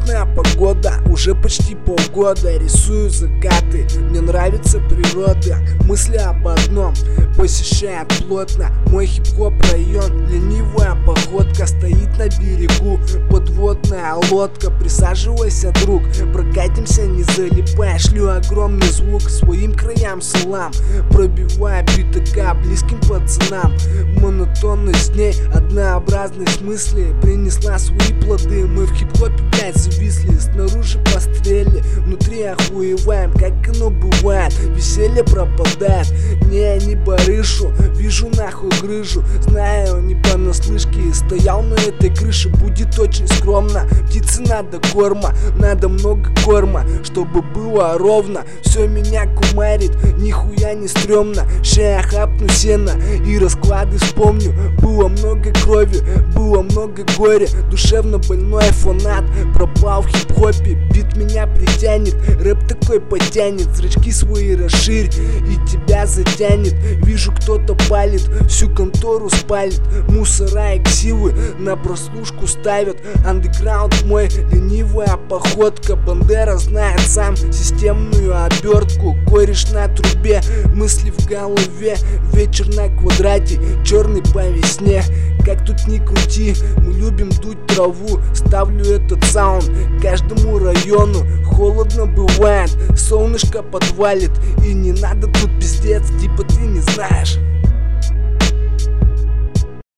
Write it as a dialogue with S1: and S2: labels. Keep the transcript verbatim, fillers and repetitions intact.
S1: Прекрасная погода, уже почти полгода. Рисую закаты, мне нравится природа. Мысли об одном посещает плотно мой хип-хоп район. Ленивая походка, стоит на берегу подводная лодка. Присаживайся, друг, прокатимся, не залипай. Шлю огромный звук своим краям салам, пробивая битака близким пацанам. Монотонность дней, однообразность мыслей принесла свои плоды. Мы в хип-хопе, блядь, зависли, снаружи пострели, внутри охуеваем, как оно бывает. Веселье пропадает, не, не барышу, вижу нахуй грыжу. Знаю, не понаслышке, стоял на этой крыше. Будет очень скромно, птице надо корма, надо много корма, чтобы было ровно. Все меня кумарит, нихуя не стрёмно. Ща я хапну сена и расклады вспомню. Было много крови, было много горя. Душевно больной фанат пропал в хип-хопе. Бит меня притянет, рэп такой потянет. Зрачки свои расширь и тебя затянет. Вижу, кто-то палит, всю контору спалит. Мусора и ксивы на прослушку ставят. Андеграунд мой, ленивая походка. Бандера знает сам системную обертку. Кореш на трубе, мысли в голове. Вечер на квадрате, черный по весне. Как тут ни крути, мы любим дуть траву. Ставлю этот саунд каждому району. Холодно бывает, солнышко подвалит, и не надо тут пиздец, типа ты не знаешь.